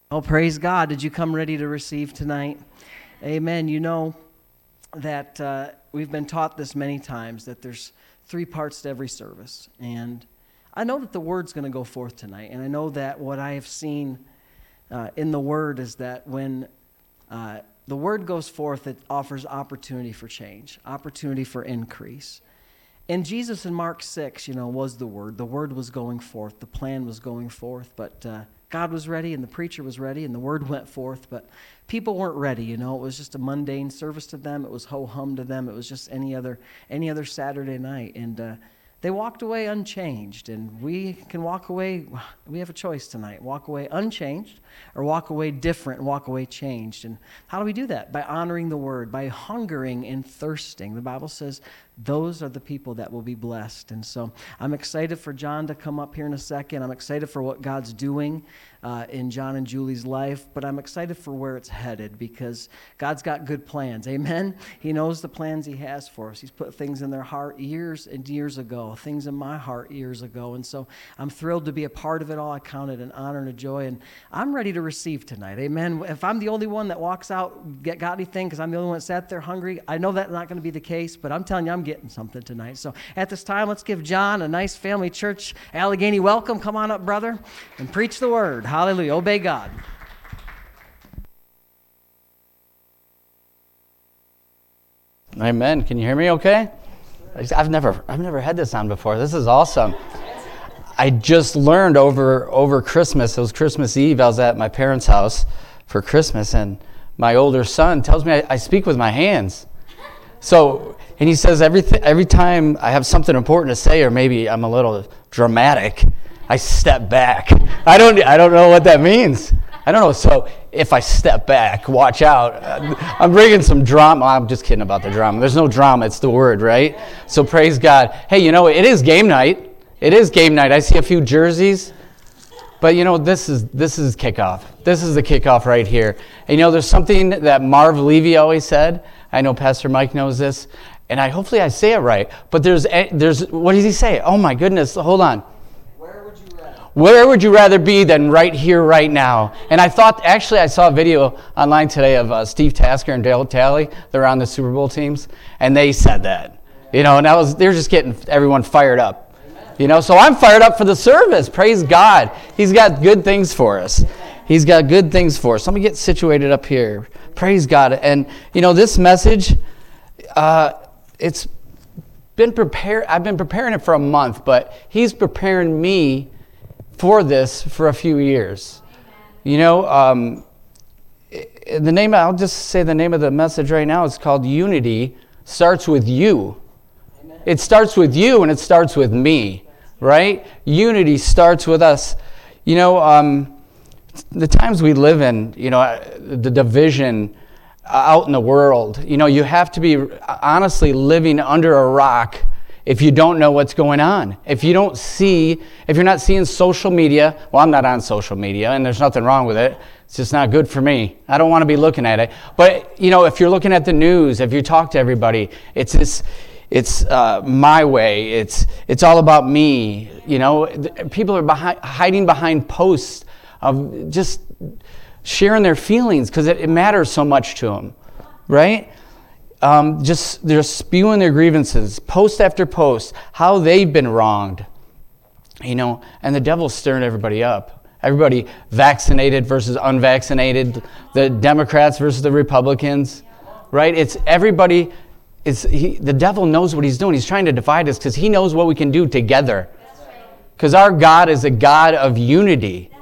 Oh, praise God. Did you come ready to receive tonight? Amen. You know that we've been taught this many times, that there's 3 parts to every service. And I know that the Word's going to go forth tonight. And I know that what I have seen in the Word is that when the Word goes forth, it offers opportunity for change, opportunity for increase. And Jesus in Mark 6, was the Word. The Word was going forth. The plan was going forth. But God was ready, and the preacher was ready, and the Word went forth. But people weren't ready, It was just a mundane service to them. It was ho-hum to them. It was just any other Saturday night. And they walked away unchanged. And we can walk away, we have a choice tonight. Walk away unchanged or walk away different and walk away changed. And how do we do that? By honoring the Word, by hungering and thirsting. The Bible says those are the people that will be blessed. And so I'm excited for John to come up here in a second. I'm excited for what God's doing in John and Julie's life, but I'm excited for where it's headed because God's got good plans. Amen? He knows the plans He has for us. He's put things in their heart years and years ago, things in my heart years ago. And so I'm thrilled to be a part of it all. I count it an honor and a joy, and I'm ready to receive tonight. Amen? If I'm the only one that walks out, got anything because I'm the only one that sat there hungry, I know that's not going to be the case, but I'm telling you, I'm getting something tonight. So at this time, let's give John a nice family church Allegheny welcome. Come on up, brother, and preach the Word. Hallelujah. Obey God. Amen. Can you hear me okay? I've never had this on before. This is awesome. I just learned over Christmas, it was Christmas Eve, I was at my parents' house for Christmas, and my older son tells me I speak with my hands. So, and he says every time I have something important to say, or maybe I'm a little dramatic, I step back. I don't know what that means. I don't know. So if I step back, watch out. I'm bringing some drama. I'm just kidding about the drama. There's no drama. It's the Word, right? So praise God. Hey, it is game night. It is game night. I see a few jerseys. But this is kickoff. This is the kickoff right here. And there's something that Marv Levy always said. I know Pastor Mike knows this. And hopefully I say it right. But there's what does he say? Oh my goodness, hold on. Where would you rather be than right here, right now? And I saw a video online today of Steve Tasker and Dale Talley. They're on the Super Bowl teams, and they said that. And they're just getting everyone fired up. So I'm fired up for the service. Praise God. He's got good things for us. He's got good things for us. Let me get situated up here. Praise God. And this message, it's been prepared. I've been preparing it for a month, but He's preparing me for this for a few years. I'll just say the name of the message right now. It's called Unity Starts With You. Amen. It starts with you and it starts with me, right? Unity starts with us. The times we live in, the division out in the world, you have to be honestly living under a rock if you don't know what's going on. If you're not seeing social media, well, I'm not on social media, and there's nothing wrong with it. It's just not good for me. I don't want to be looking at it. But, if you're looking at the news, if you talk to everybody, it's my way. It's all about me. People are hiding behind posts of just sharing their feelings because it matters so much to them, right? They're spewing their grievances, post after post, how they've been wronged, and the devil's stirring everybody up. Everybody vaccinated versus unvaccinated, the Democrats versus the Republicans, right? It's everybody. The devil knows what he's doing. He's trying to divide us because he knows what we can do together. Because our God is a God of unity.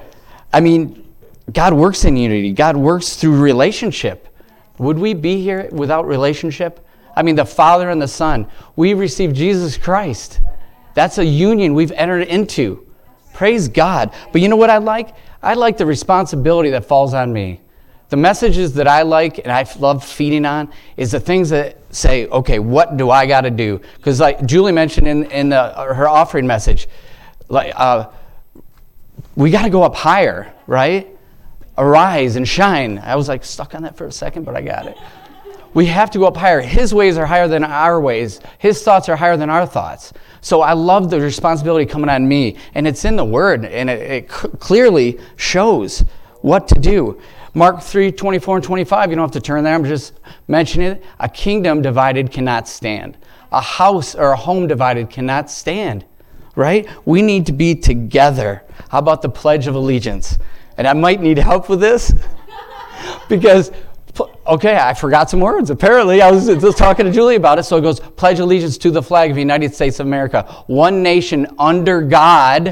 God works in unity. God works through relationship. Would we be here without relationship? The Father and the Son. We received Jesus Christ. That's a union we've entered into. Praise God. But you know what I like? I like the responsibility that falls on me. The messages that I like and I love feeding on is the things that say, okay, what do I got to do? Because like Julie mentioned in her offering message, we got to go up higher, right? Arise and shine. I was stuck on that for a second, but I got it. We have to go up higher. His ways are higher than our ways. His thoughts are higher than our thoughts. So I love the responsibility coming on me, and it's in the Word, and it clearly shows what to do. Mark 3:24 and 25, you don't have to turn there, I'm just mentioning it. A kingdom divided cannot stand. A house or a home divided cannot stand, right? We need to be together. How about the Pledge of Allegiance? And I might need help with this because, okay, I forgot some words. Apparently, I was just talking to Julie about it. So it goes, pledge allegiance to the flag of the United States of America, one nation under God.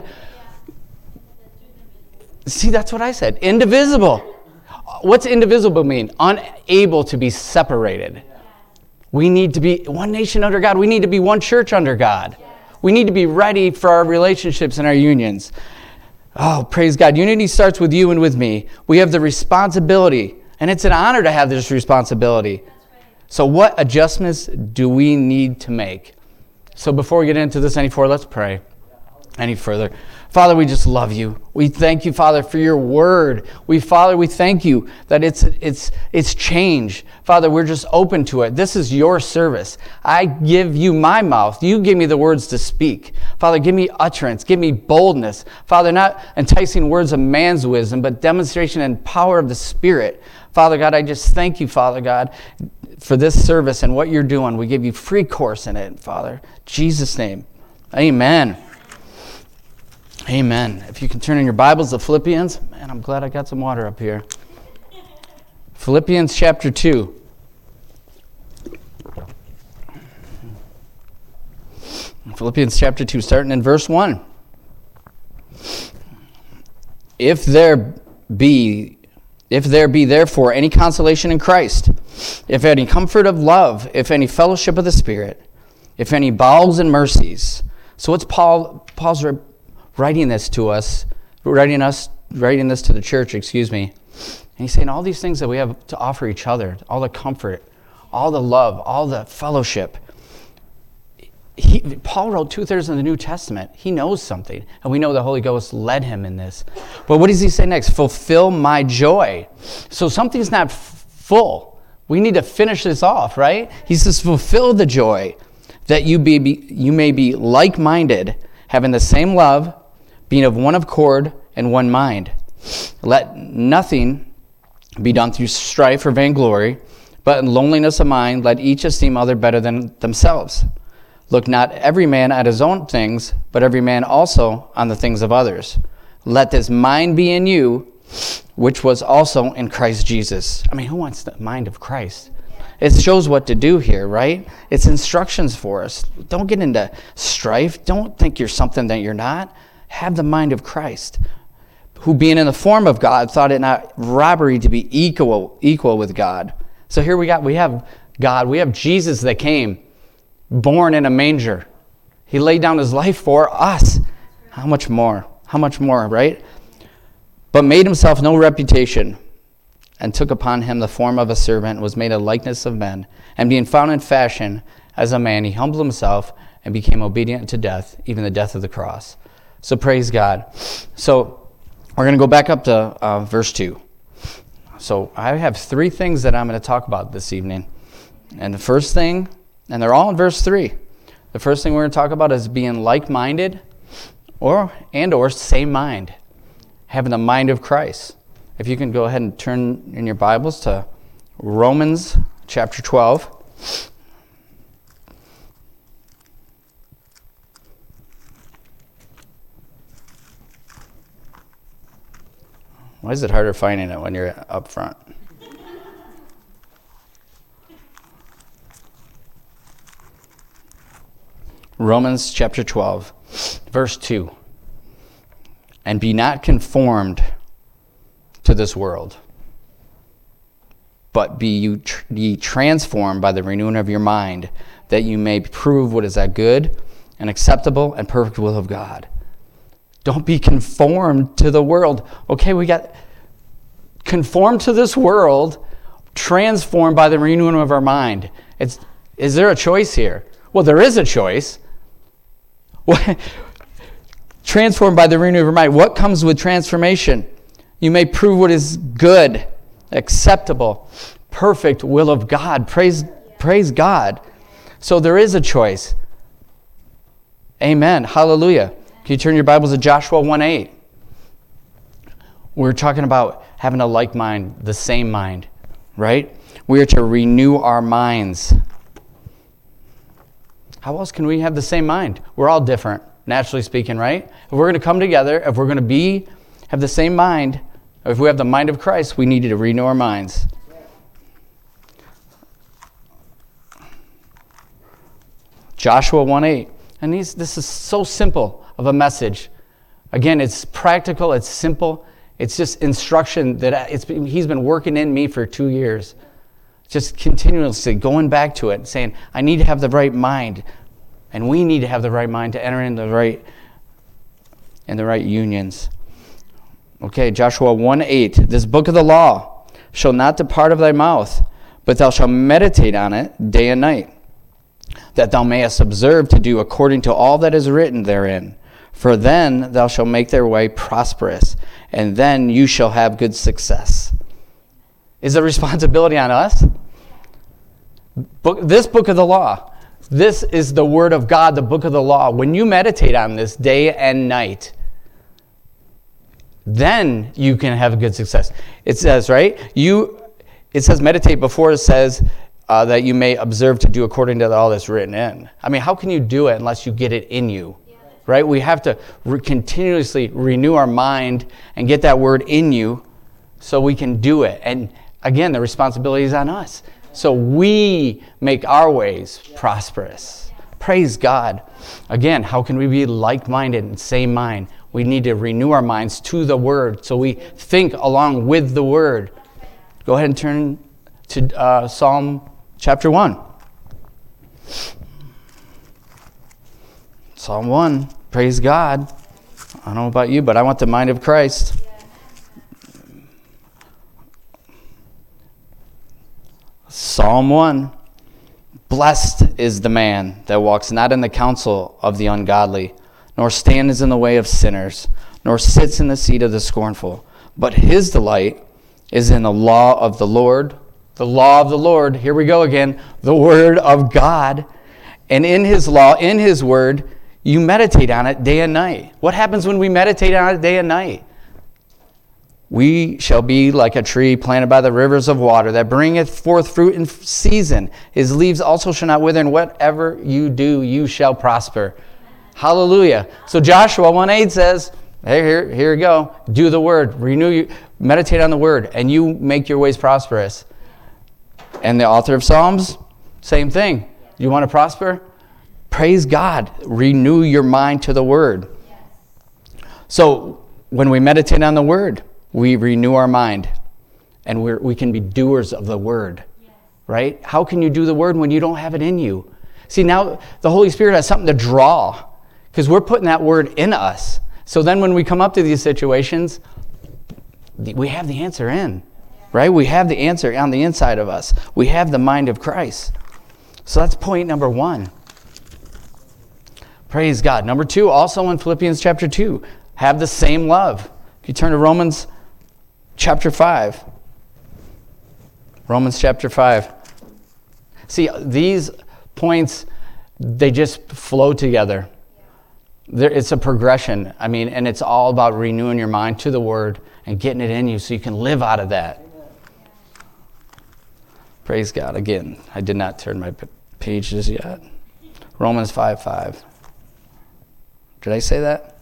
See, that's what I said. Indivisible. What's indivisible mean? Unable to be separated. We need to be one nation under God. We need to be one church under God. We need to be ready for our relationships and our unions. Oh, praise God. Unity starts with you and with me. We have the responsibility, and it's an honor to have this responsibility. So what adjustments do we need to make? So before we get into this any further, let's pray any further. Father, we just love you. We thank you, Father, for your word. Father, we thank you that it's change. Father, we're just open to it. This is your service. I give you my mouth. You give me the words to speak. Father, give me utterance. Give me boldness. Father, not enticing words of man's wisdom, but demonstration and power of the Spirit. Father God, I just thank you, Father God, for this service and what you're doing. We give you free course in it, Father. In Jesus' name, amen. Amen. If you can turn in your Bibles to Philippians. Man, I'm glad I got some water up here. Philippians chapter 2. Philippians chapter 2, starting in verse 1. If there be therefore any consolation in Christ, if any comfort of love, if any fellowship of the Spirit, if any bowels and mercies. So what's Paul's writing this to us, writing this to the church, And he's saying all these things that we have to offer each other, all the comfort, all the love, all the fellowship. Paul wrote 2/3 of the New Testament. He knows something, and we know the Holy Ghost led him in this. But what does he say next? Fulfill my joy. So something's not full. We need to finish this off, right? He says, fulfill the joy that you may be like-minded, having the same love, being of one accord and one mind. Let nothing be done through strife or vainglory, but in loneliness of mind, let each esteem other better than themselves. Look not every man at his own things, but every man also on the things of others. Let this mind be in you, which was also in Christ Jesus. I mean, who wants the mind of Christ? It shows what to do here, right? It's instructions for us. Don't get into strife. Don't think you're something that you're not. Have the mind of Christ, who being in the form of God, thought it not robbery to be equal with God. So here we have God. We have Jesus that came, born in a manger. He laid down his life for us. How much more? How much more, right? But made himself no reputation, and took upon him the form of a servant, was made a likeness of men. And being found in fashion as a man, he humbled himself and became obedient to death, even the death of the cross. So praise God. So we're going to go back up to verse 2. So I have 3 things that I'm going to talk about this evening. And the first thing, and they're all in verse 3. The first thing we're going to talk about is being like-minded or same mind, having the mind of Christ. If you can go ahead and turn in your Bibles to Romans chapter 12. Why is it harder finding it when you're up front? Romans chapter 12, verse 2. And be not conformed to this world, but be ye transformed by the renewing of your mind, that you may prove what is that good and acceptable and perfect will of God. Don't be conformed to the world. Okay, we got conformed to this world, transformed by the renewing of our mind. Is there a choice here? Well, there is a choice. Transformed by the renewing of your mind. What comes with transformation? You may prove what is good, acceptable, perfect will of God. Praise God. So there is a choice. Amen. Hallelujah. Can you turn your Bibles to Joshua 1:8? We're talking about having a like mind, the same mind, right? We are to renew our minds. How else can we have the same mind? We're all different, naturally speaking, right? If we're going to come together, if we're going to have the same mind, if we have the mind of Christ, we need to renew our minds. Joshua 1:8. And this is so simple of a message. Again, it's practical, it's simple. It's just instruction that he's been working in me for 2 years. Just continuously going back to it, saying, I need to have the right mind. And we need to have the right mind to enter in the right unions. Okay, Joshua 1:8. This book of the law shall not depart of thy mouth, but thou shalt meditate on it day and night, that thou mayest observe to do according to all that is written therein. For then thou shalt make their way prosperous, and then you shall have good success. Is the responsibility on us? This book of the law, this is the word of God, the book of the law. When you meditate on this day and night, then you can have good success. It says, right? It says meditate before it says that you may observe to do according to all that's written in. I mean, how can you do it unless you get it in you? Right? We have to continuously renew our mind and get that word in you so we can do it. And again, the responsibility is on us. So we make our ways prosperous. Praise God. Again, how can we be like-minded and same mind? We need to renew our minds to the word so we think along with the word. Go ahead and turn to Psalm chapter 1. Psalm 1, praise God. I don't know about you, but I want the mind of Christ. Psalm 1, blessed is the man that walks not in the counsel of the ungodly, nor stands in the way of sinners, nor sits in the seat of the scornful. But his delight is in the law of the Lord. The law of the Lord, here we go again, the word of God. And in his law, in his word, you meditate on it day and night. What happens when we meditate on it day and night? We shall be like a tree planted by the rivers of water that bringeth forth fruit in season. His leaves also shall not wither, and whatever you do, you shall prosper. Hallelujah. So Joshua 1:8 says, hey, here you go. Do the word. Meditate on the word, and you make your ways prosperous. And the author of Psalms, same thing. You want to prosper? Praise God. Renew your mind to the word. So when we meditate on the word, we renew our mind, and we can be doers of the word, right? How can you do the word when you don't have it in you? See, now the Holy Spirit has something to draw, because we're putting that word in us. So then when we come up to these situations, we have the answer in, right? We have the answer on the inside of us. We have the mind of Christ. So that's point number 1. Praise God. Number 2, also in Philippians chapter 2, have the same love. If you turn to Romans chapter 5. Romans chapter 5. See, these points, they just flow together. It's a progression. I mean, and it's all about renewing your mind to the word and getting it in you so you can live out of that. Praise God. Again, I did not turn my pages yet. Romans 5:5. Did I say that?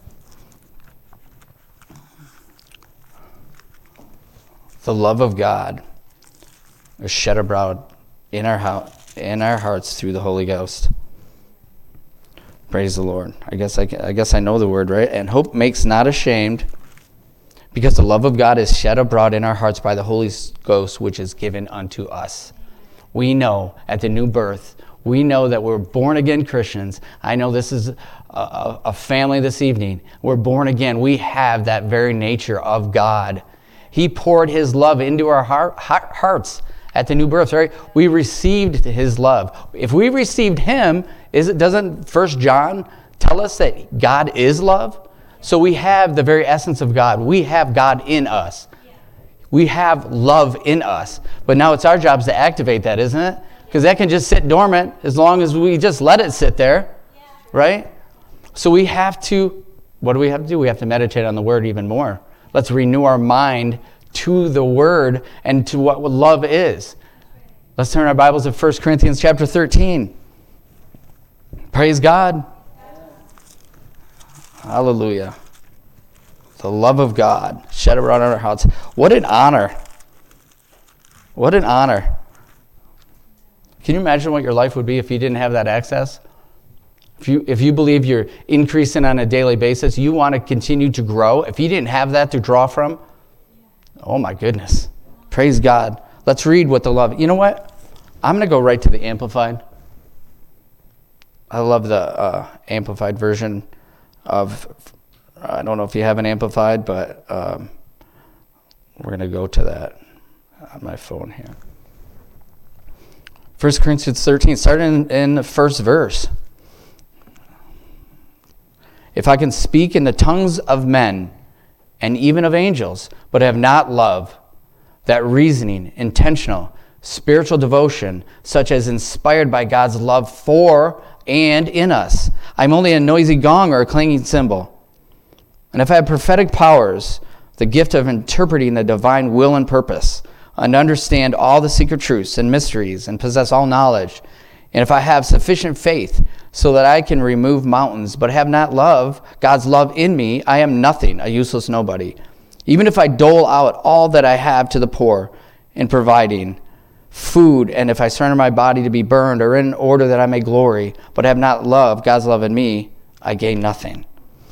The love of God is shed abroad in our hearts through the Holy Ghost. Praise the Lord. I guess I know the word, right? And hope makes not ashamed, because the love of God is shed abroad in our hearts by the Holy Ghost, which is given unto us. We know at the new birth, we know that we're born again Christians. I know this is a family this evening. We're born again. We have that very nature of God. He poured his love into our hearts at the new birth, right? We received his love. If we received him, doesn't 1 John tell us that God is love? So we have the very essence of God. We have God in us. We have love in us. But now it's our job to activate that, isn't it? Because that can just sit dormant as long as we just let it sit there, right? So we have to, what do we have to do? We have to meditate on the word even more. Let's renew our mind to the Word and to what love is. Let's turn our Bibles to 1 Corinthians chapter 13. Praise God. Hallelujah. The love of God shed around our hearts. What an honor. What an honor. Can you imagine what your life would be if you didn't have that access? If you believe you're increasing on a daily basis, you want to continue to grow. If you didn't have that to draw from, oh my goodness. Praise God. Let's read what the love. You know what? I'm going to go right to the Amplified. I love the Amplified version of, I don't know if you have an Amplified, but we're going to go to that on my phone here. 1 Corinthians 13, starting in the first verse. If I can speak in the tongues of men and even of angels, but have not love, that reasoning, intentional, spiritual devotion, such as inspired by God's love for and in us, I'm only a noisy gong or a clanging cymbal. And if I have prophetic powers, the gift of interpreting the divine will and purpose, and understand all the secret truths and mysteries, and possess all knowledge, and if I have sufficient faith so that I can remove mountains, but have not love, God's love in me, I am nothing, a useless nobody. Even if I dole out all that I have to the poor in providing food, and if I surrender my body to be burned, or in order that I may glory, but have not love, God's love in me, I gain nothing.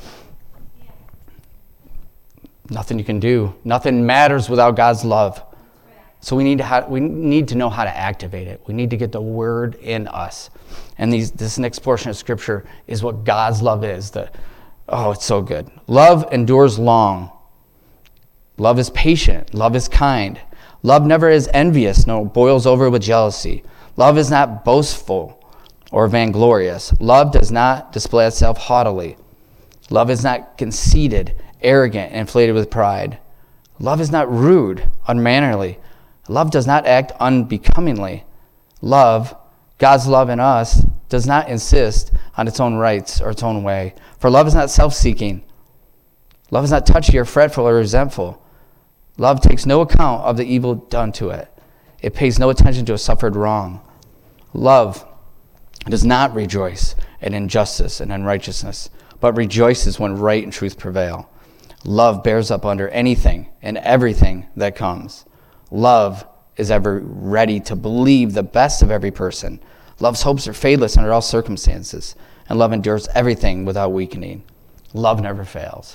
Nothing you can do. Nothing matters without God's love. So we need to know how to activate it. We need to get the Word in us. And this next portion of Scripture is what God's love is. It's so good. Love endures long. Love is patient. Love is kind. Love never is envious, nor boils over with jealousy. Love is not boastful or vainglorious. Love does not display itself haughtily. Love is not conceited, arrogant, and inflated with pride. Love is not rude, unmannerly. Love does not act unbecomingly. Love, God's love in us, does not insist on its own rights or its own way. For love is not self-seeking. Love is not touchy or fretful or resentful. Love takes no account of the evil done to it. It pays no attention to a suffered wrong. Love does not rejoice in injustice and unrighteousness, but rejoices when right and truth prevail. Love bears up under anything and everything that comes. Love is ever ready to believe the best of every person. Love's hopes are fadeless under all circumstances, and love endures everything without weakening. Love never fails.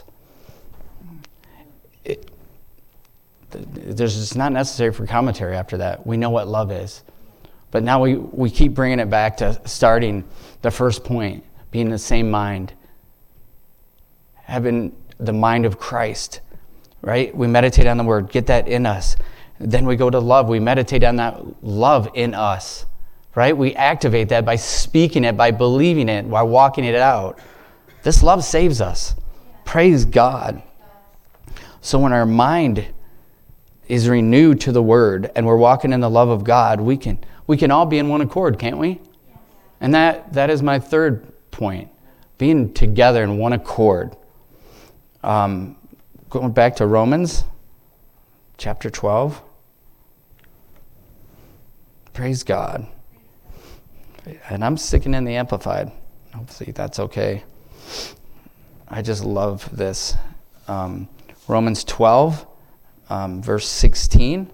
It's not necessary for commentary after that. We know what love is. But now we keep bringing it back to starting the first point, being the same mind, having the mind of Christ, right? We meditate on the Word, get that in us. Then we go to love. We meditate on that love in us, right? We activate that by speaking it, by believing it, by walking it out. This love saves us. Praise God. So when our mind is renewed to the Word and we're walking in the love of God, we can all be in one accord, can't we? And that is my third point, being together in one accord. Going back to Romans chapter 12. Praise God. And I'm sticking in the Amplified. Hopefully that's okay. I just love this. Romans 12, verse 16.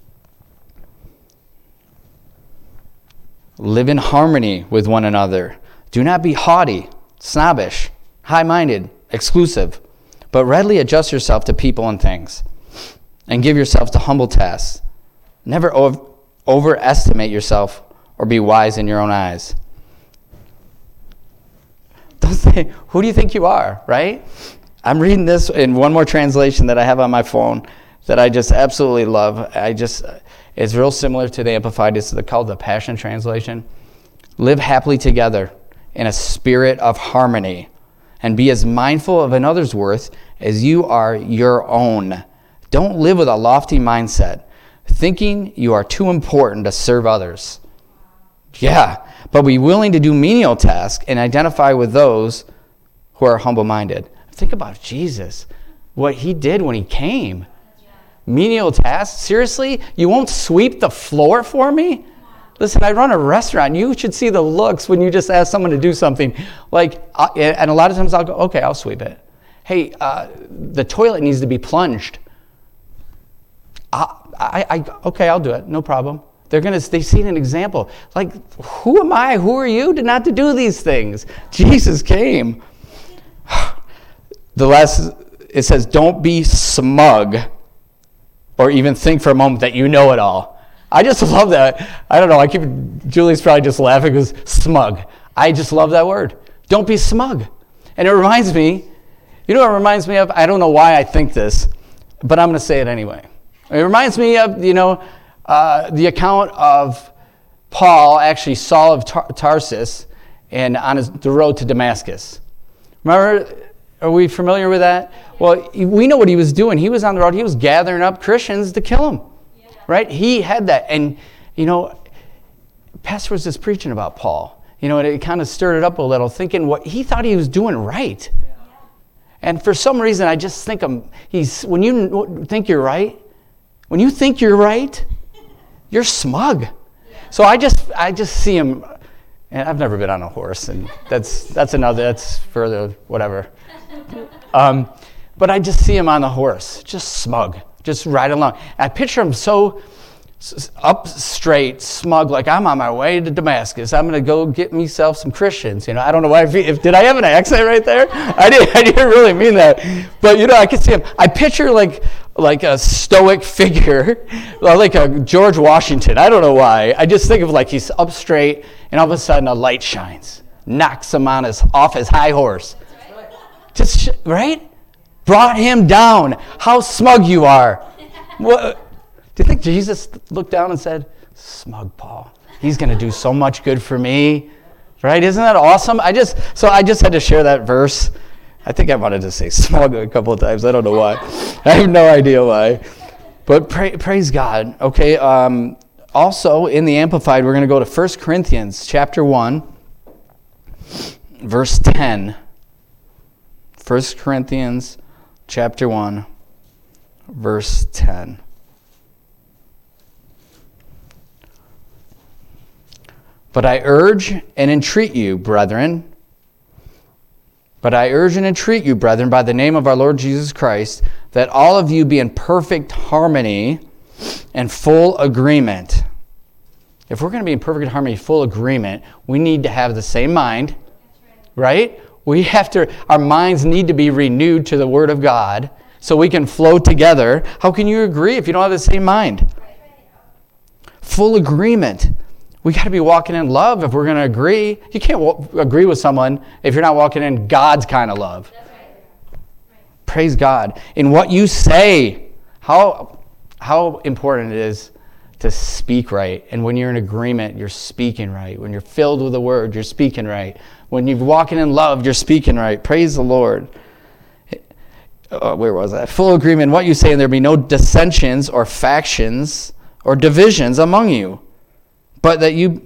Live in harmony with one another. Do not be haughty, snobbish, high-minded, exclusive, but readily adjust yourself to people and things, and give yourself to humble tasks. Never overestimate yourself or be wise in your own eyes. Don't say, who do you think you are, right? I'm reading this in one more translation that I have on my phone that I just absolutely love. It's real similar to the Amplified. It's called the Passion Translation. Live happily together in a spirit of harmony, and be as mindful of another's worth as you are your own. Don't live with a lofty mindset, thinking you are too important to serve others. Yeah, but be willing to do menial tasks and identify with those who are humble-minded. Think about Jesus. what he did when he came. Menial tasks? Seriously? You won't sweep the floor for me? Listen, I run a restaurant. You should see the looks when you just ask someone to do something. And a lot of times I'll go, okay, I'll sweep it. Hey, the toilet needs to be plunged. Okay, I'll do it. No problem. They see an example. Like, who am I? Who are you not to do these things? Jesus came. It says, don't be smug or even think for a moment that you know it all. I just love that. I don't know. Julie's probably just laughing because smug. I just love that word. Don't be smug. And it reminds me, you know what it reminds me of? I don't know why I think this, but I'm going to say it anyway. It reminds me of, the account of Paul, actually Saul of Tarsus, and on the road to Damascus. Remember, are we familiar with that? Well, we know what he was doing. He was on the road. He was gathering up Christians to kill them, right? He had that. And, Pastor was just preaching about Paul. It kind of stirred it up a little, thinking what he thought he was doing right. And for some reason, I just think when you think you're right, you're smug. So I just see him, and I've never been on a horse, and that's further, whatever. But I just see him on the horse, just smug, just riding along. And I picture him so up straight, smug, like I'm on my way to Damascus. I'm going to go get myself some Christians. I don't know why. Did I have an accent right there? I didn't really mean that. But, I can see him. I picture like a stoic figure, like a George Washington. I don't know why. I just think of like he's up straight, and all of a sudden a light shines, knocks him off his high horse. Just, right? Brought him down. How smug you are. What? Do you think Jesus looked down and said, smug Paul, he's going to do so much good for me? Right? Isn't that awesome? I just had to share that verse. I think I wanted to say smug a couple of times. I don't know why. I have no idea why. But praise God. Okay. Also, in the Amplified, we're going to go to 1 Corinthians chapter 1, verse 10. 1 Corinthians chapter 1, verse 10. But I urge and entreat you, brethren, by the name of our Lord Jesus Christ, that all of you be in perfect harmony and full agreement. If we're going to be in perfect harmony, full agreement, we need to have the same mind, right? Our minds need to be renewed to the Word of God so we can flow together. How can you agree if you don't have the same mind? Full agreement. We got to be walking in love if we're going to agree. You can't agree with someone if you're not walking in God's kind of love. That's right. Praise God. In what you say, how important it is to speak right. And when you're in agreement, you're speaking right. When you're filled with the Word, you're speaking right. When you're walking in love, you're speaking right. Praise the Lord. Where was that? Full agreement in what you say, and there be no dissensions or factions or divisions among you. But that you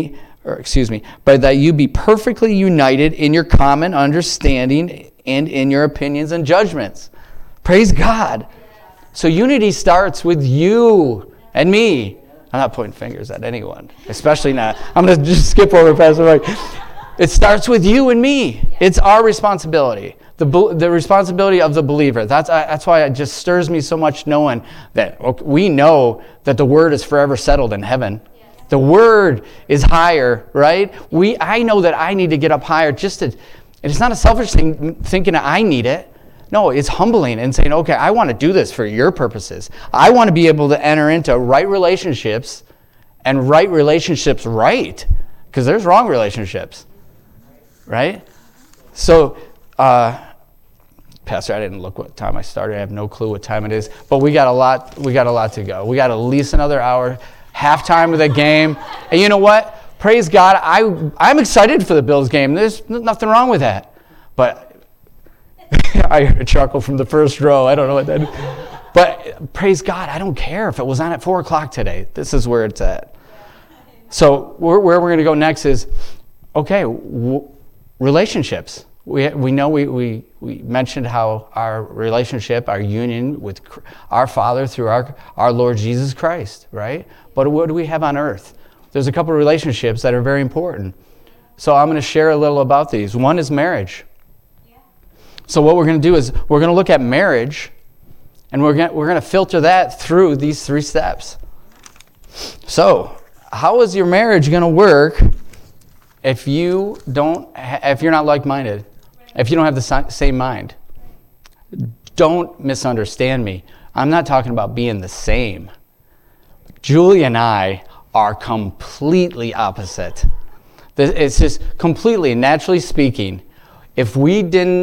be perfectly united in your common understanding and in your opinions and judgments. Praise God. So unity starts with you and me. I'm not pointing fingers at anyone, especially not. I'm going to just skip over Pastor Mike. It starts with you and me. It's our responsibility. The responsibility of the believer. That's why it just stirs me so much knowing that we know that the Word is forever settled in heaven. The Word is higher, right? I know that I need to get up higher and it's not a selfish thing thinking that I need it. No, it's humbling and saying, okay, I want to do this for your purposes. I want to be able to enter into right relationships and right relationships right, because there's wrong relationships, right? So, Pastor, I didn't look what time I started. I have no clue what time it is, but we got a lot to go. We got at least another hour. Halftime of the game. And you know what? Praise God. I'm excited for the Bills game. There's nothing wrong with that. But I heard a chuckle from the first row. I don't know what that is. But praise God, I don't care if it was on at 4 o'clock today. This is where it's at. So where we're going to go next is, okay, relationships. We know we mentioned how our relationship, our union with our Father through our Lord Jesus Christ, right? But what do we have on earth? There's a couple of relationships that are very important. So I'm going to share a little about these. One is marriage. Yeah. So what we're going to do is we're going to look at marriage, and we're going to filter that through these 3 steps. So how is your marriage going to work if you're not like-minded? If you don't have the same mind? Don't misunderstand me. I'm not talking about being the same. Julie and I are completely opposite. It's just completely, naturally speaking, if we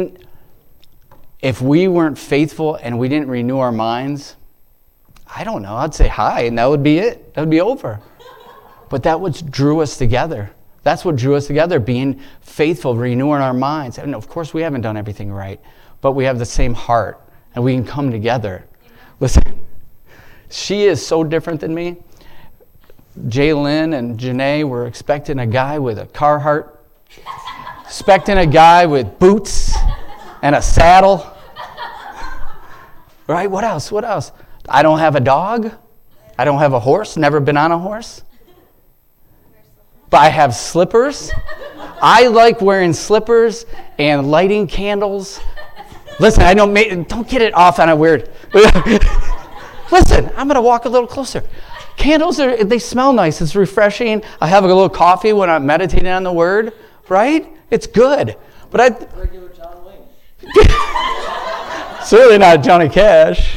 weren't faithful and we didn't renew our minds, I don't know, I'd say hi and that would be it. That would be over. But that what drew us together. That's what drew us together, being faithful, renewing our minds. And of course, we haven't done everything right, but we have the same heart, and we can come together. Listen, she is so different than me. Jaylyn and Janae were expecting a guy with a Carhartt, expecting a guy with boots and a saddle. Right? What else? What else? I don't have a dog. I don't have a horse. Never been on a horse. But I have slippers. I like wearing slippers and lighting candles. Listen, don't get it off on a weird. Listen, I'm going to walk a little closer. Candles, they smell nice. It's refreshing. I have a little coffee when I'm meditating on the Word, right? It's good. But Regular John Wayne. Certainly not Johnny Cash.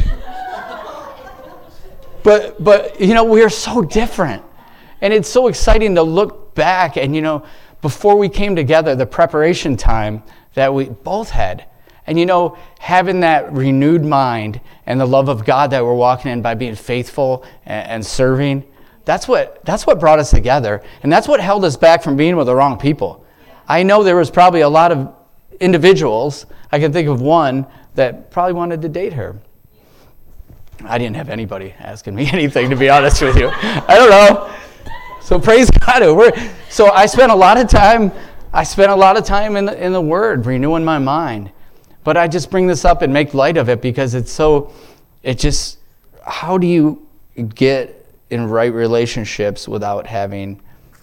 But we are so different. And it's so exciting to look back and, before we came together, the preparation time that we both had. And, having that renewed mind and the love of God that we're walking in by being faithful and serving, that's what brought us together. And that's what held us back from being with the wrong people. I know there was probably a lot of individuals, I can think of one, that probably wanted to date her. I didn't have anybody asking me anything, to be honest with you. I don't know. So praise God. So I spent a lot of time in the Word, renewing my mind. But I just bring this up and make light of it because how do you get in right relationships without having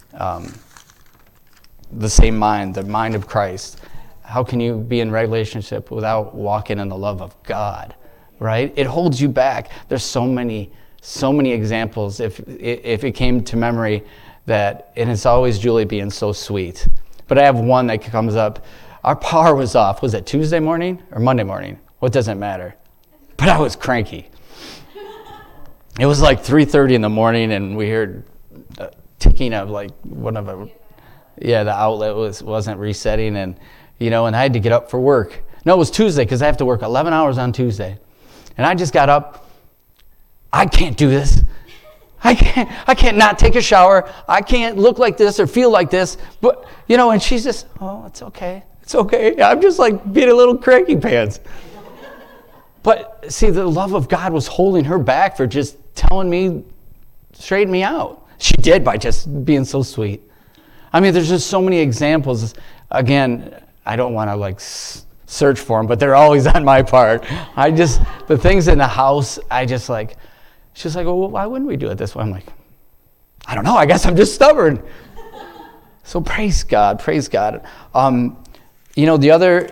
the same mind, the mind of Christ? How can you be in relationship without walking in the love of God, right? It holds you back. There's so many examples, if it came to memory, and it's always Julie being so sweet. But I have one that comes up. Our power was off. Was it Tuesday morning or Monday morning? What doesn't matter? But I was cranky. It was like 3:30 in the morning, and we heard ticking of like the outlet wasn't resetting, and I had to get up for work. No, it was Tuesday because I have to work 11 hours on Tuesday. And I just got up. I can't do this. I can't not take a shower. I can't look like this or feel like this. But, and she's just, oh, it's okay. It's okay. I'm just like being a little cranky pants. But see, the love of God was holding her back for just telling me, straighten me out. She did by just being so sweet. I mean, there's just so many examples. Again, I don't want to search for them, but they're always on my part. The things in the house, she's like, well, why wouldn't we do it this way? I'm like, I don't know. I guess I'm just stubborn. So praise God. Praise God. The other,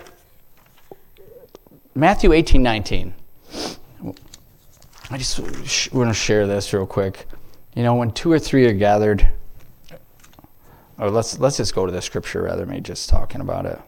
Matthew 18:19. I just want to share this real quick. When 2 or 3 are gathered, or let's just go to the scripture rather than me just talking about it.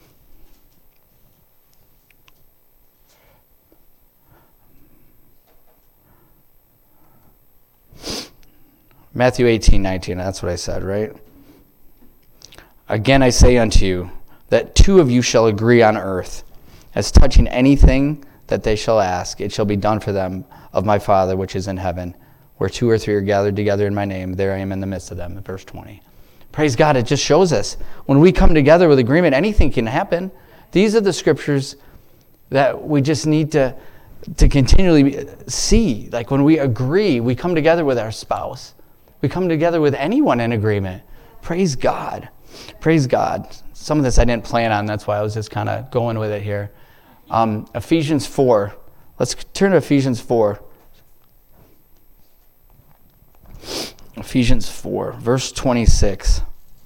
Matthew 18:19, that's what I said, right? Again I say unto you, that 2 of you shall agree on earth, as touching anything that they shall ask, it shall be done for them of my Father which is in heaven. Where 2 or 3 are gathered together in my name, there I am in the midst of them. In verse 20. Praise God, it just shows us, when we come together with agreement, anything can happen. These are the scriptures that we just need to continually see. Like when we agree, we come together with our spouse. We come together with anyone in agreement. Praise God. Praise God. some of this I didn't plan on. That's why I was just kind of going with it here. Ephesians 4. Let's turn to Ephesians 4. Ephesians 4, verse 26.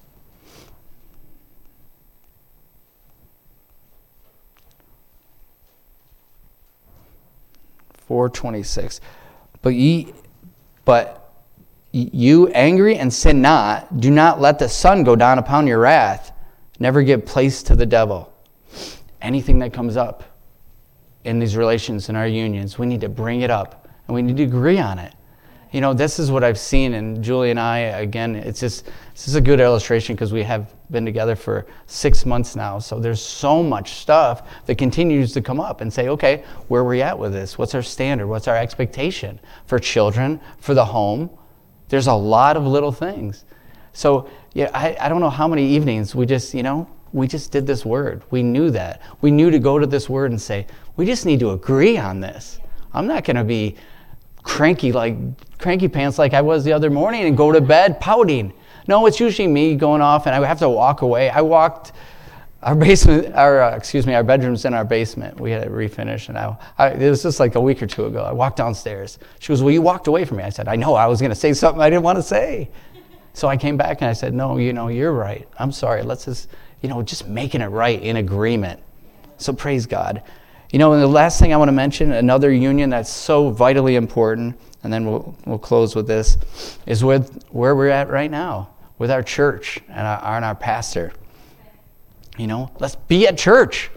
But you angry and sin not, do not let the sun go down upon your wrath. Never give place to the devil. Anything that comes up in these relations, in our unions, we need to bring it up and we need to agree on it. You know, this is what I've seen, and Julie and I, again, this is a good illustration because we have been together for 6 months now. So there's so much stuff that continues to come up and say, okay, where are we at with this? What's our standard? What's our expectation for children, for the home? There's a lot of little things. So yeah, I don't know how many evenings we just did this word. We knew that. We knew to go to this word and say, we just need to agree on this. I'm not going to be cranky pants like I was the other morning and go to bed pouting. No, it's usually me going off and I have to walk away. I walked our bedroom's in our basement. We had it refinished, and it was just like a week or two ago. I walked downstairs. She goes, well, you walked away from me. I said, I know, I was going to say something I didn't want to say. So I came back and I said, no, you're right. I'm sorry. Let's just making it right in agreement. So praise God. And the last thing I want to mention, another union that's so vitally important, and then we'll close with this, is with where we're at right now, with our church and our pastor. Let's be at church.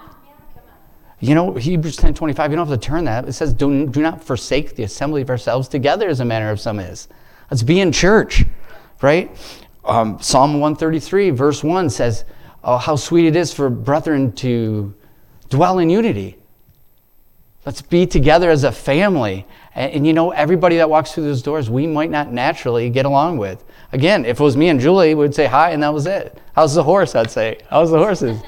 Hebrews 10:25, you don't have to turn that. It says, do not forsake the assembly of ourselves together as a manner of some is. Let's be in church, right? Psalm 133, verse 1 says, oh, how sweet it is for brethren to dwell in unity. Let's be together as a family. And everybody that walks through those doors, we might not naturally get along with. Again, if it was me and Julie, we'd say hi and that was it. How's the horse, I'd say. How's the horses?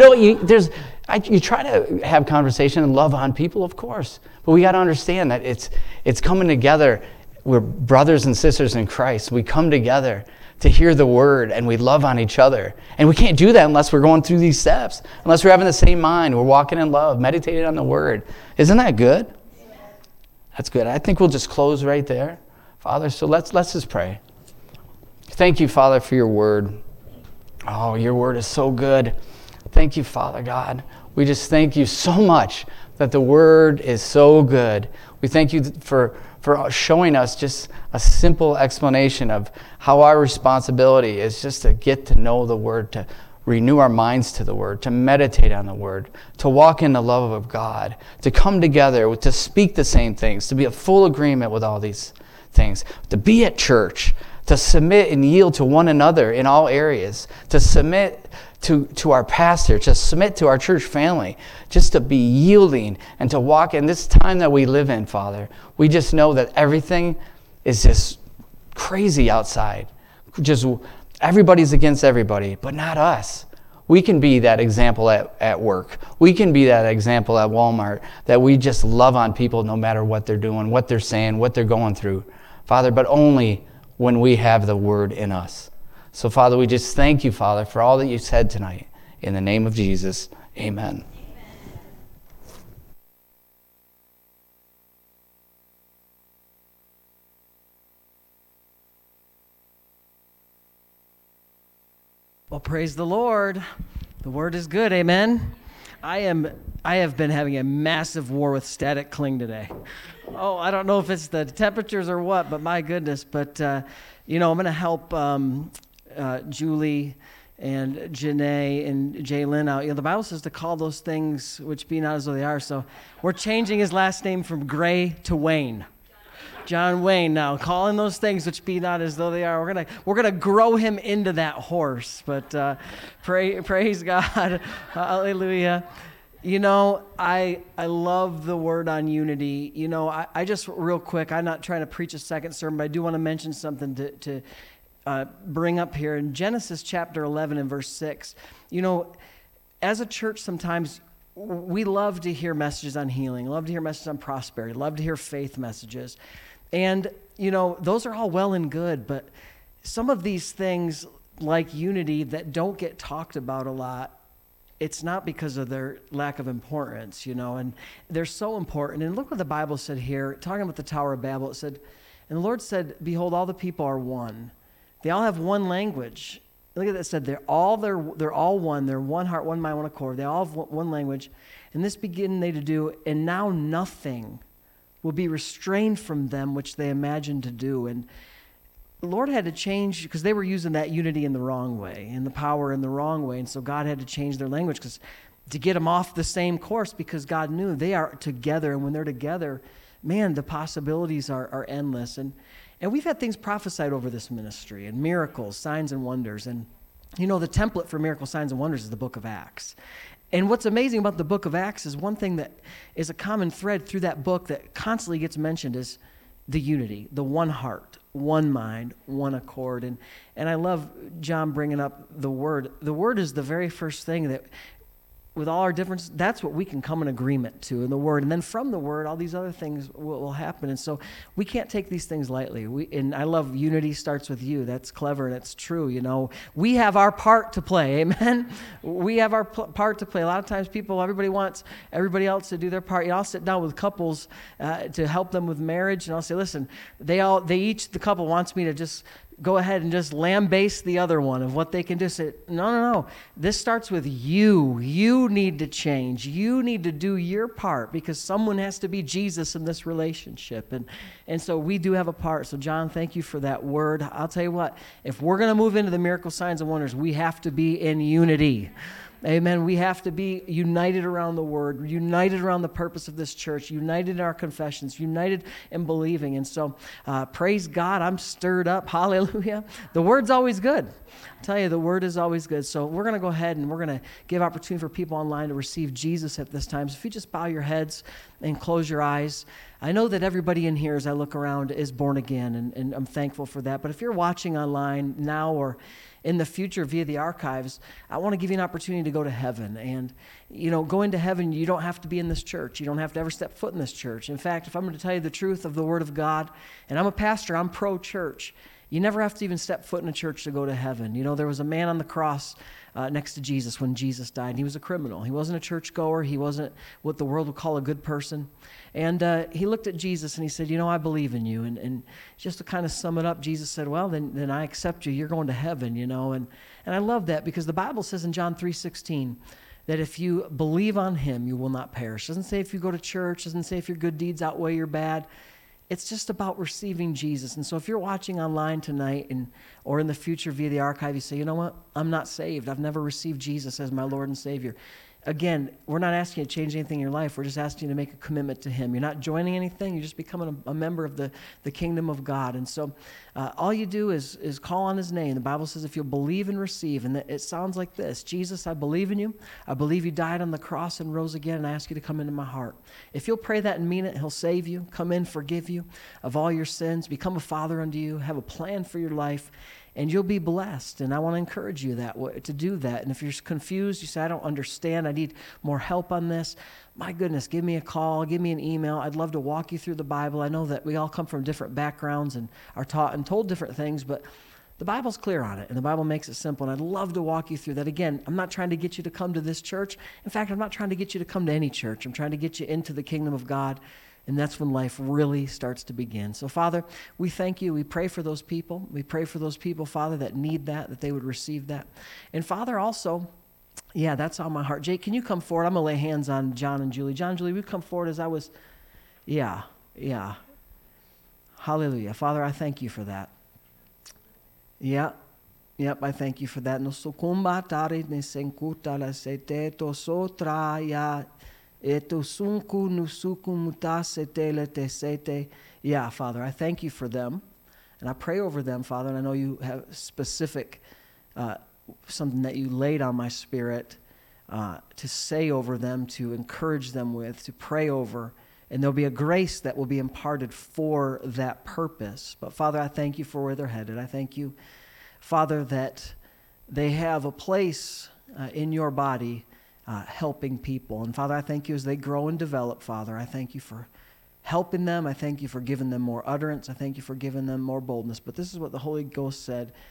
You try to have conversation and love on people, of course. But we got to understand that it's coming together. We're brothers and sisters in Christ. We come together to hear the word, and we love on each other. And we can't do that unless we're going through these steps, unless we're having the same mind, we're walking in love, meditating on the word. Isn't that good? Yeah. That's good. I think we'll just close right there. Father, so let's just pray. Thank you, Father, for your word. Oh, your word is so good. Thank you, Father God. We just thank you so much that the word is so good. We thank you for showing us just a simple explanation of how our responsibility is just to get to know the word, to renew our minds to the word, to meditate on the word, to walk in the love of God, to come together, to speak the same things, to be in full agreement with all these things, to be at church, to submit and yield to one another in all areas, to submit to our pastor, to submit to our church family, just to be yielding and to walk in this time that we live in, Father. We just know that everything is just crazy outside. Just everybody's against everybody, but not us. We can be that example at work. We can be that example at Walmart, that we just love on people no matter what they're doing, what they're saying, what they're going through, Father, but only when we have the word in us. So, Father, we just thank you, Father, for all that you said tonight. In the name of Jesus, amen. Well, praise the Lord. The word is good, amen. I have been having a massive war with static cling today. Oh, I don't know if it's the temperatures or what, but my goodness. But, I'm going to help Julie and Janae and Jaylyn out. The Bible says to call those things which be not as though they are. So we're changing his last name from Gray to Wayne. John Wayne now, calling those things which be not as though they are. We're gonna grow him into that horse. But praise God, hallelujah. I love the word on unity. I just real quick. I'm not trying to preach a second sermon, but I do want to mention something to bring up here in Genesis chapter 11 and verse 6. As a church, sometimes we love to hear messages on healing, love to hear messages on prosperity, love to hear faith messages. And, those are all well and good, but some of these things, like unity that don't get talked about a lot, it's not because of their lack of importance, and they're so important. And look what the Bible said here, talking about the Tower of Babel. It said, and the Lord said, behold, all the people are one. They all have one language. Look at that. It said they're all one. They're one heart, one mind, one accord. They all have one language. And this begin they to do, and now nothing will be restrained from them which they imagined to do. And the Lord had to change because they were using that unity in the wrong way and the power in the wrong way. And so God had to change their language to get them off the same course, because God knew they are together. And when they're together, man, the possibilities are endless. And we've had things prophesied over this ministry, and miracles, signs, and wonders. And, the template for miracle, signs, and wonders is the book of Acts. And what's amazing about the book of Acts is one thing that is a common thread through that book that constantly gets mentioned is the unity, the one heart, one mind, one accord. And I love John bringing up the Word. The Word is the very first thing that, with all our differences, that's what we can come in agreement to in the Word. And then from the Word, all these other things will happen. And so we can't take these things lightly. And I love unity starts with you. That's clever and it's true, We have our part to play, amen? We have our part to play. A lot of times everybody wants everybody else to do their part. I'll sit down with couples to help them with marriage, and I'll say, listen, the couple wants me to just go ahead and just lambaste the other one of what they can do. Say, no. This starts with you. You need to change. You need to do your part, because someone has to be Jesus in this relationship. And so we do have a part. So John, thank you for that word. I'll tell you what, if we're going to move into the miracle, signs, and wonders, we have to be in unity. Amen. We have to be united around the Word, united around the purpose of this church, united in our confessions, united in believing. And so, praise God, I'm stirred up. Hallelujah. The Word's always good. I'll tell you, the Word is always good. So we're going to go ahead and we're going to give opportunity for people online to receive Jesus at this time. So if you just bow your heads and close your eyes. I know that everybody in here, as I look around, is born again, and I'm thankful for that. But if you're watching online now or in the future via the archives, I want to give you an opportunity to go to heaven. And, going to heaven, you don't have to be in this church. You don't have to ever step foot in this church. In fact, if I'm going to tell you the truth of the Word of God, and I'm a pastor, I'm pro-church, you never have to even step foot in a church to go to heaven. There was a man on the cross next to Jesus when Jesus died, and he was a criminal. He wasn't a churchgoer. He wasn't what the world would call a good person. And he looked at Jesus and he said, I believe in you. And just to kind of sum it up, Jesus said, well, then I accept you. You're going to heaven, And I love that, because the Bible says in John 3:16 that if you believe on him, you will not perish. It doesn't say if you go to church. It doesn't say if your good deeds outweigh your bad. It's just about receiving Jesus. And so if you're watching online tonight or in the future via the archive, you say, you know what? I'm not saved. I've never received Jesus as my Lord and Savior. Again, we're not asking you to change anything in your life. We're just asking you to make a commitment to him. You're not joining anything. You're just becoming a member of the kingdom of God. And so all you do is call on his name. The Bible says if you'll believe and receive, and it sounds like this: Jesus, I believe in you. I believe you died on the cross and rose again, and I ask you to come into my heart. If you'll pray that and mean it, he'll save you, come in, forgive you of all your sins, become a father unto you, have a plan for your life, and you'll be blessed. And I want to encourage you to do that. And if you're confused, you say, I don't understand, I need more help on this, my goodness, give me a call, give me an email. I'd love to walk you through the Bible. I know that we all come from different backgrounds and are taught and told different things, but the Bible's clear on it, and the Bible makes it simple, and I'd love to walk you through that. Again, I'm not trying to get you to come to this church. In fact, I'm not trying to get you to come to any church. I'm trying to get you into the kingdom of God. And that's when life really starts to begin. So, Father, we thank you. We pray for those people. We pray for those people, Father, that need that they would receive that. And, Father, also, that's on my heart. Jake, can you come forward? I'm going to lay hands on John and Julie. John, Julie, will you come forward as I was? Yeah. Hallelujah. Father, I thank you for that. Yep, I thank you for that. No sukumba tare ne senkuta la sete to sotra ya. Yeah, Father, I thank you for them, and I pray over them, Father, and I know you have specific, something that you laid on my spirit to say over them, to encourage them with, to pray over, and there'll be a grace that will be imparted for that purpose. But Father, I thank you for where they're headed. I thank you, Father, that they have a place in your body helping people. And Father, I thank you as they grow and develop, Father. I thank you for helping them. I thank you for giving them more utterance. I thank you for giving them more boldness. But this is what the Holy Ghost said.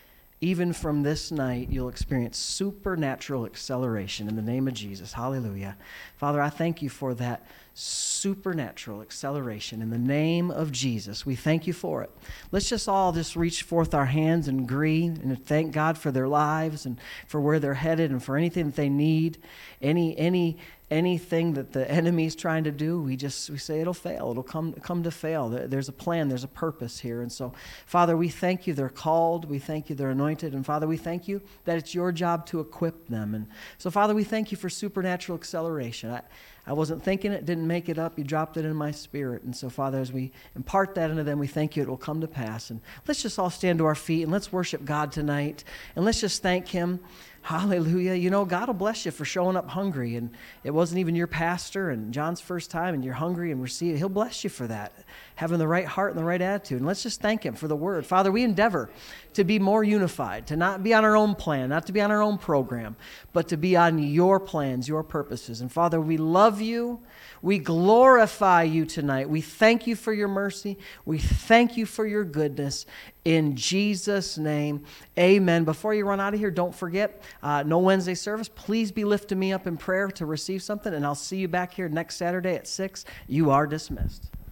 even from this night, you'll experience supernatural acceleration in the name of Jesus. Hallelujah. Father, I thank you for that supernatural acceleration in the name of Jesus. We thank you for it. Let's just all just reach forth our hands and agree and thank God for their lives and for where they're headed and for anything that they need, anything that the enemy's trying to do. We say it'll fail. It'll come to fail. There's a plan. There's a purpose here. And so, Father, we thank you. They're called. We thank you. They're anointed. And Father, we thank you that it's your job to equip them. And so, Father, we thank you for supernatural acceleration. I wasn't thinking it, didn't make it up. You dropped it in my spirit. And so, Father, as we impart that into them, we thank you it will come to pass. And let's just all stand to our feet and let's worship God tonight. And let's just thank him. Hallelujah. You know, God will bless you for showing up hungry. And it wasn't even your pastor and John's first time and you're hungry and receive. He'll bless you for that. Having the right heart and the right attitude. And let's just thank him for the word. Father, we endeavor to be more unified, to not be on our own plan, not to be on our own program, but to be on your plans, your purposes. And Father, we love you. We glorify you tonight. We thank you for your mercy. We thank you for your goodness. In Jesus' name, amen. Before you run out of here, don't forget, no Wednesday service. Please be lifting me up in prayer to receive something, and I'll see you back here next Saturday at 6. You are dismissed.